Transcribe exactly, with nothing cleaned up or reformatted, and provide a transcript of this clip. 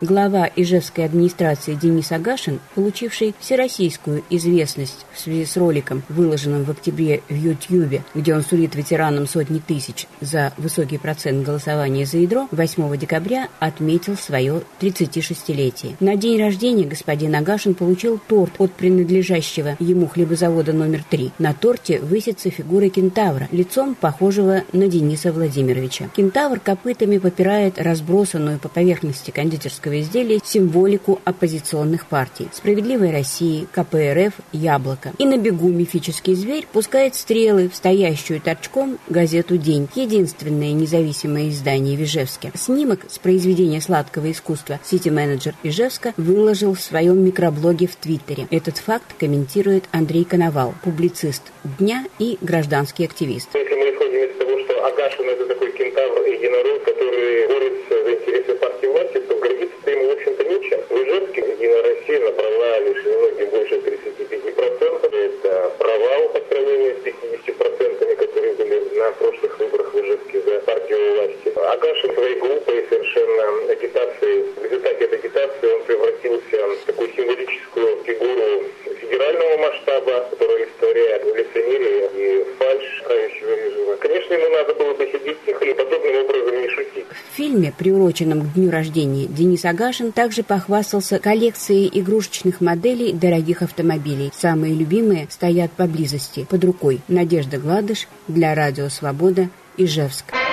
Глава Ижевской администрации Денис Агашин, получивший всероссийскую известность в связи с роликом, выложенным в октябре в Ютьюбе, где он сулит ветеранам сотни тысяч за высокий процент голосования за ядро, восьмого декабря отметил свое тридцатишестилетие. На день рождения господин Агашин получил торт от принадлежащего ему хлебозавода номер три. На торте высится фигура кентавра, лицом похожего на Дениса Владимировича. Кентавр копытами попирает разбросанную по поверхности кондитерского изделия символику оппозиционных партий: «Справедливой России», ка пэ эр эф, «Яблоко». И на бегу мифический зверь пускает стрелы в стоящую торчком газету «День», единственное независимое издание в Ижевске. Снимок с произведения сладкого искусства сити-менеджер Ижевска выложил в своем микроблоге в Твиттере. Этот факт комментирует Андрей Коновал, публицист «Дня» и гражданский активист. Если мы исходим из того, что Агашин — это такой кентавр и единорог, который борется за интересы партии власти, то гордиться ему, в общем-то, нечем. В Ижевске Единая Россия набрала лишь немногим больше тридцати пяти процентов. Это провал по сравнению с пятьюдесятью процентами, которые были на прошлых выборах в Ижевске за партию власти. Агашин своей глупой совершенно агитацией, в результате этой агитации он превратился в такую символическую фигуру федерального масштаба, которая олицетворяет лицемерие и фальшь правящего режима. Конечно, ему надо было бы сидеть тихо и подобным образом не шутить. В фильме, приуроченном к дню рождения, Денис Агашин также похвастался коллекцией игрушечных моделей дорогих автомобилей. Самые любимые стоят поблизости, под рукой. Надежда Гладыш для Радио Свобода, Ижевск.